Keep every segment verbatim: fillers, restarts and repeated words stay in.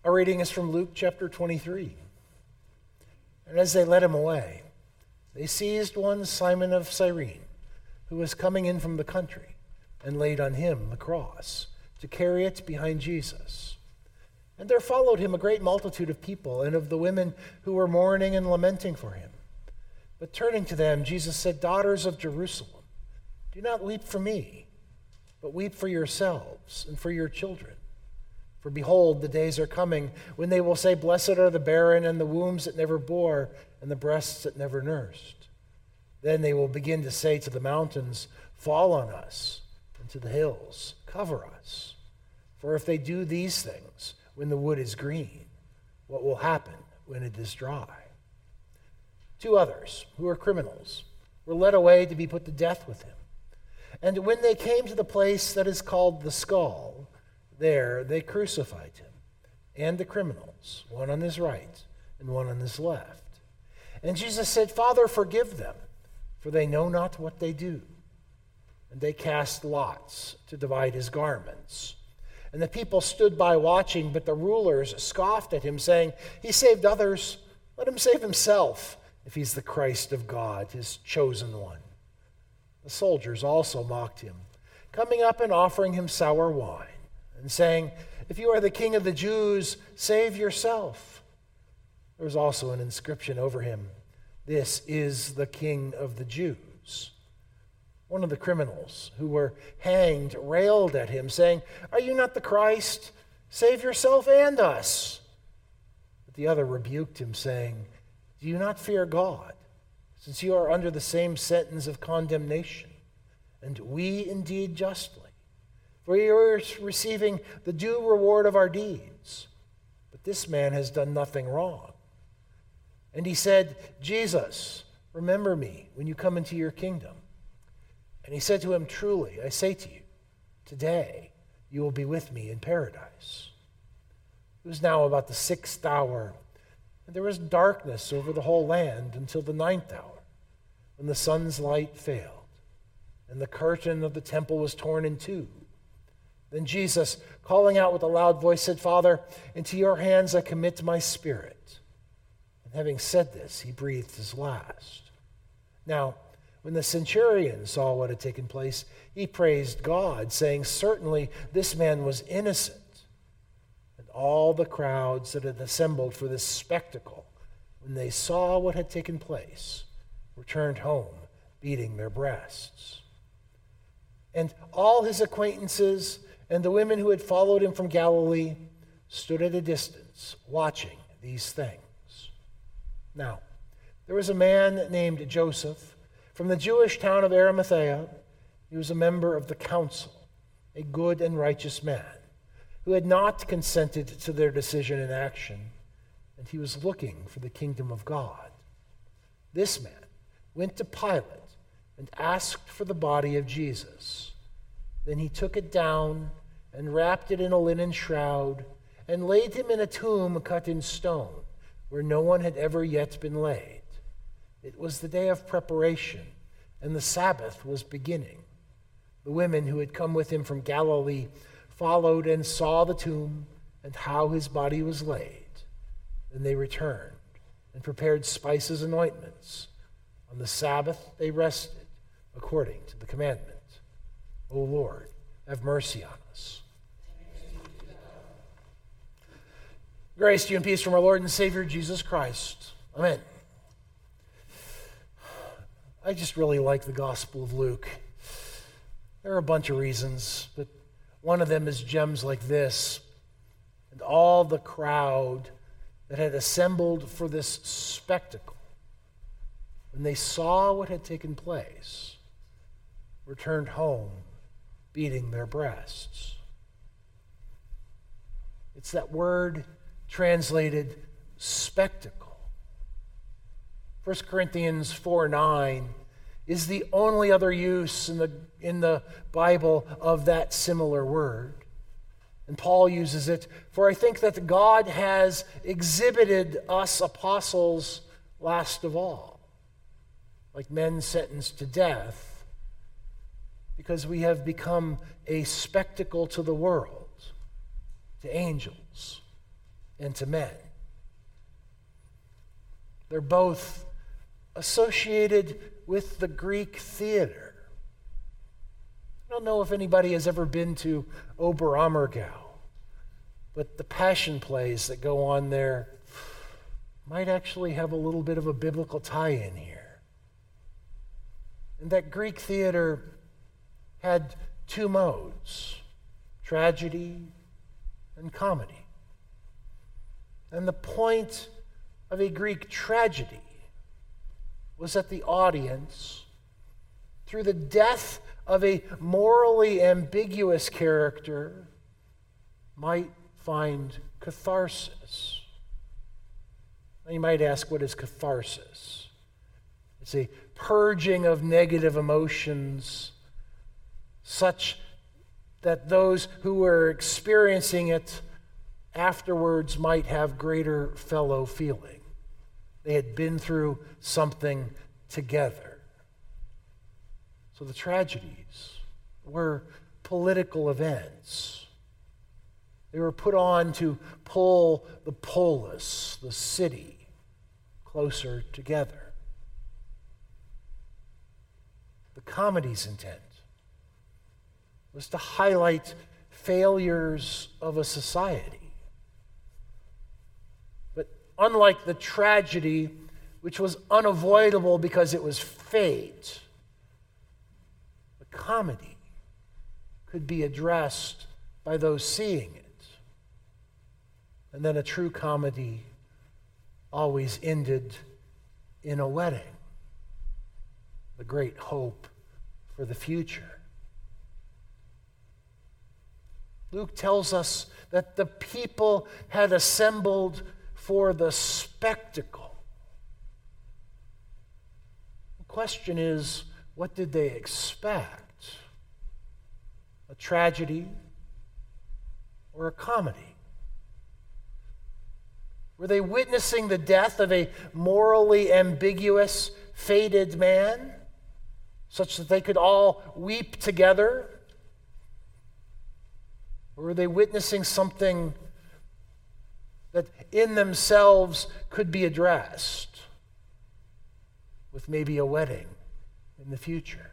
Our reading is from Luke chapter twenty-three. And as they led him away, they seized one Simon of Cyrene, who was coming in from the country, and laid on him the cross, to carry it behind Jesus. And there followed him a great multitude of people, and of the women who were mourning and lamenting for him. But turning to them, Jesus said, "Daughters of Jerusalem, do not weep for me, but weep for yourselves and for your children. For behold, the days are coming when they will say, 'Blessed are the barren and the wombs that never bore and the breasts that never nursed.' Then they will begin to say to the mountains, 'Fall on us,' and to the hills, 'Cover us.' For if they do these things when the wood is green, what will happen when it is dry?" Two others, who were criminals, were led away to be put to death with him. And when they came to the place that is called the Skull, there they crucified him, and the criminals, one on his right and one on his left. And Jesus said, "Father, forgive them, for they know not what they do." And they cast lots to divide his garments. And the people stood by watching, but the rulers scoffed at him, saying, "He saved others, let him save himself, if he's the Christ of God, his chosen one." The soldiers also mocked him, coming up and offering him sour wine, and saying, "If you are the king of the Jews, save yourself." There was also an inscription over him, "This is the King of the Jews." One of the criminals who were hanged railed at him, saying, "Are you not the Christ? Save yourself and us." But the other rebuked him, saying, "Do you not fear God, since you are under the same sentence of condemnation, and we indeed justly? For we are receiving the due reward of our deeds, but this man has done nothing wrong." And he said, "Jesus, remember me when you come into your kingdom." And he said to him, "Truly, I say to you, today you will be with me in paradise." It was now about the sixth hour, and there was darkness over the whole land until the ninth hour, when the sun's light failed, and the curtain of the temple was torn in two. Then Jesus, calling out with a loud voice, said, "Father, into your hands I commit my spirit." And having said this, he breathed his last. Now, when the centurion saw what had taken place, he praised God, saying, "Certainly this man was innocent." And all the crowds that had assembled for this spectacle, when they saw what had taken place, returned home, beating their breasts. And all his acquaintances and the women who had followed him from Galilee stood at a distance, watching these things. Now, there was a man named Joseph from the Jewish town of Arimathea. He was a member of the council, a good and righteous man, who had not consented to their decision and action, and he was looking for the kingdom of God. This man went to Pilate and asked for the body of Jesus. Then he took it down and wrapped it in a linen shroud and laid him in a tomb cut in stone, where no one had ever yet been laid. It was the day of preparation, and the Sabbath was beginning. The women who had come with him from Galilee followed and saw the tomb and how his body was laid. Then they returned and prepared spices and ointments. On the Sabbath they rested, according to the commandment. O Lord, have mercy on us. Grace to you and peace from our Lord and Savior, Jesus Christ. Amen. I just really like the Gospel of Luke. There are a bunch of reasons, but one of them is gems like this. And all the crowd that had assembled for this spectacle, when they saw what had taken place, returned home, beating their breasts. It's that word translated spectacle. First Corinthians four nine is the only other use in the, in the Bible of that similar word. And Paul uses it, "For I think that God has exhibited us apostles last of all, like men sentenced to death, because we have become a spectacle to the world, to angels, and to men. They're both associated with the Greek theater. I don't know if anybody has ever been to Oberammergau, but the passion plays that go on there might actually have a little bit of a biblical tie-in here. And that Greek theater had two modes, tragedy and comedy. And the point of a Greek tragedy was that the audience, through the death of a morally ambiguous character, might find catharsis. Now you might ask, what is catharsis? It's a purging of negative emotions such that those who are experiencing it afterwards might have greater fellow feeling. They had been through something together. So the tragedies were political events. They were put on to pull the polis, the city, closer together. The comedy's intent was to highlight failures of a society. But unlike the tragedy, which was unavoidable because it was fate, the comedy could be addressed by those seeing it. And then a true comedy always ended in a wedding, the great hope for the future. Luke tells us that the people had assembled for the spectacle. The question is, what did they expect? A tragedy or a comedy? Were they witnessing the death of a morally ambiguous, fated man, such that they could all weep together? Or were they witnessing something that in themselves could be addressed with maybe a wedding in the future?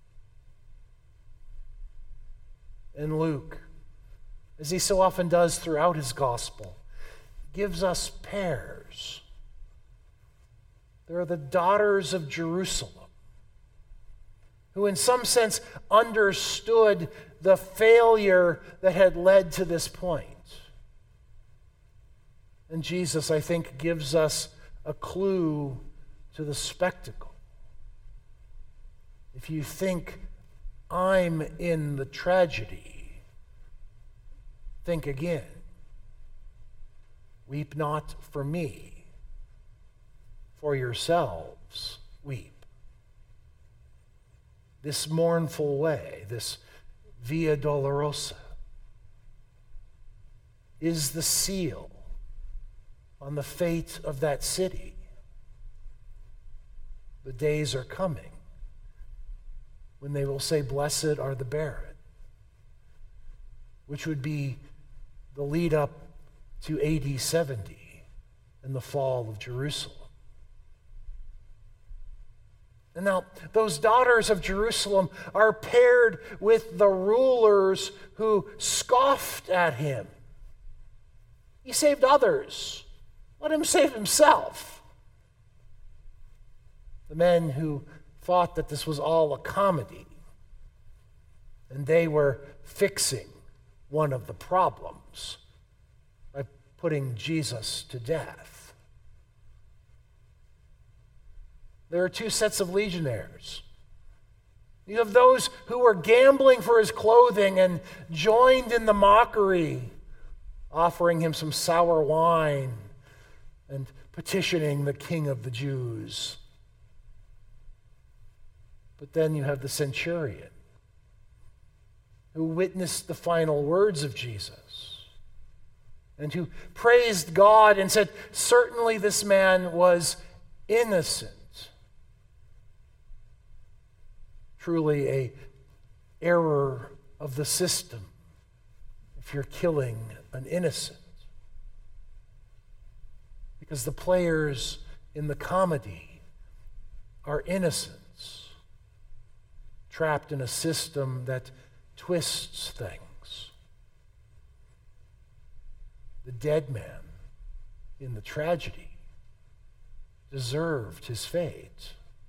And Luke, as he so often does throughout his gospel, gives us pairs. There are the daughters of Jerusalem, who in some sense understood the failure that had led to this point. And Jesus, I think, gives us a clue to the spectacle. If you think I'm in the tragedy, think again. Weep not for me, for yourselves weep. This mournful way, this Via Dolorosa, is the seal on the fate of that city. The days are coming when they will say, "Blessed are the barren," which would be the lead up to A D seventy and the fall of Jerusalem. And now, those daughters of Jerusalem are paired with the rulers who scoffed at him. He saved others. Let him save himself. The men who thought that this was all a comedy, and they were fixing one of the problems by putting Jesus to death. There are two sets of legionnaires. You have those who were gambling for his clothing and joined in the mockery, offering him some sour wine and petitioning the King of the Jews. But then you have the centurion who witnessed the final words of Jesus and who praised God and said, certainly this man was innocent. Truly a error of the system if you're killing an innocent. because the players in the comedy are innocents, trapped in a system that twists things. The dead man in the tragedy deserved his fate.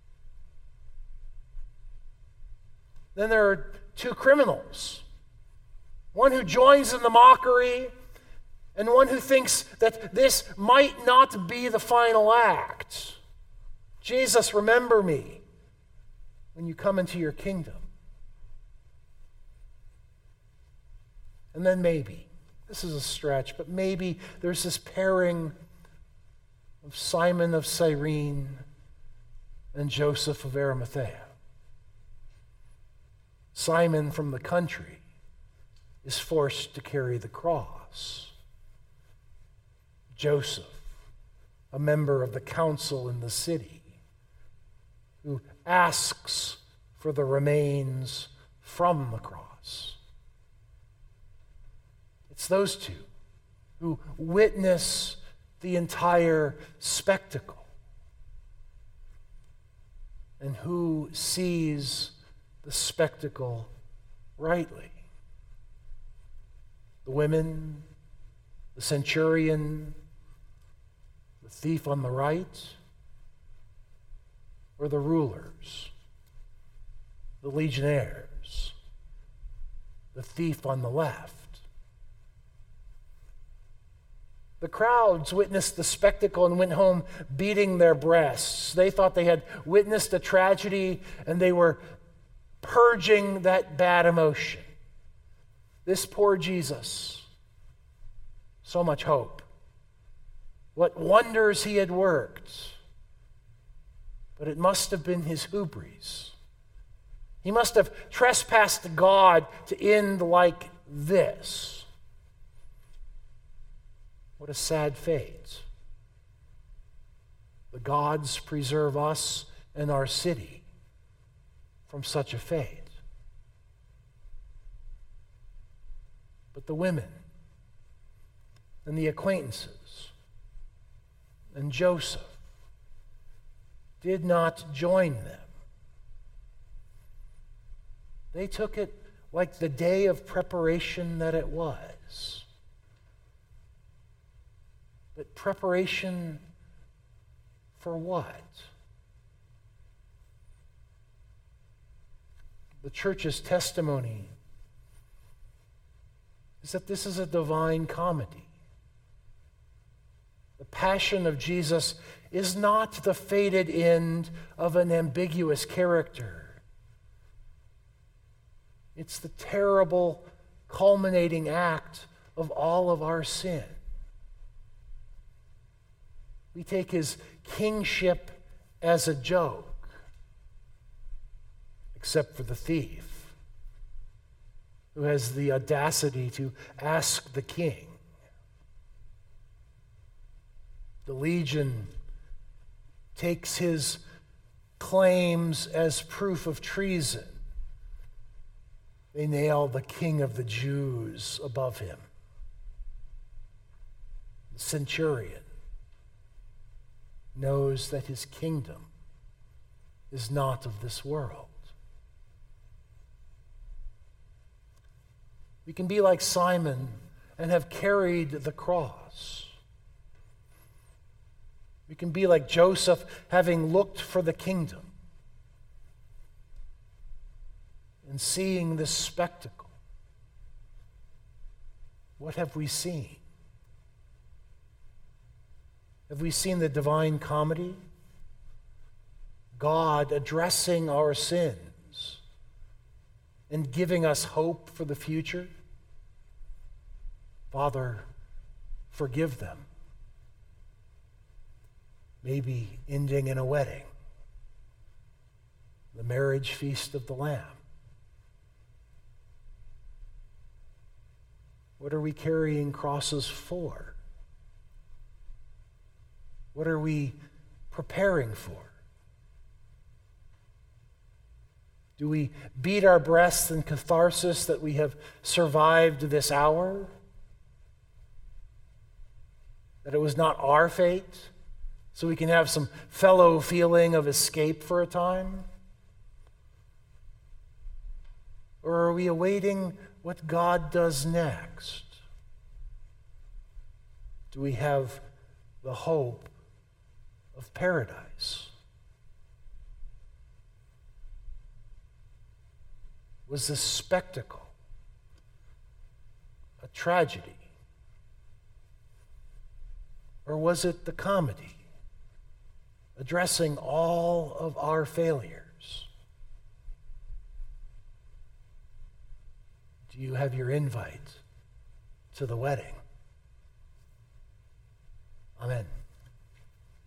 Then there are two criminals, one who joins in the mockery and one who thinks that this might not be the final act. Jesus, remember me when you come into your kingdom. And then maybe, this is a stretch, but maybe there's this pairing of Simon of Cyrene and Joseph of Arimathea. Simon from the country is forced to carry the cross. Joseph, a member of the council in the city, who asks for the remains from the cross. It's those two who witness the entire spectacle and who sees the spectacle rightly. The women, the centurion, the thief on the right, or the rulers, the legionnaires, the thief on the left. The crowds witnessed the spectacle and went home beating their breasts. They thought they had witnessed a tragedy and they were purging that bad emotion. This poor Jesus, so much hope. What wonders he had worked. But it must have been his hubris. He must have trespassed God to end like this. What a sad fate. The gods preserve us and our city from such a fate. But the women and the acquaintances and Joseph did not join them. They took it like the day of preparation that it was. But preparation for what? The church's testimony is that this is a divine comedy. The passion of Jesus is not the fated end of an ambiguous character. It's the terrible culminating act of all of our sin. We take his kingship as a joke, except for the thief, who has the audacity to ask the king. The legion takes his claims as proof of treason. They nail the king of the Jews above him. The centurion knows that his kingdom is not of this world. We can be like Simon and have carried the cross. We can be like Joseph, having looked for the kingdom and seeing this spectacle. What have we seen? Have we seen the divine comedy? God addressing our sins and giving us hope for the future? Father, forgive them. Maybe ending in a wedding, the marriage feast of the Lamb. What are we carrying crosses for? What are we preparing for? Do we beat our breasts in catharsis that we have survived this hour? That it was not our fate, so we can have some fellow feeling of escape for a time? Or are we awaiting what God does next? Do we have the hope of paradise? Was this spectacle a tragedy? Or was it the comedy, addressing all of our failures? Do you have your invite to the wedding? Amen.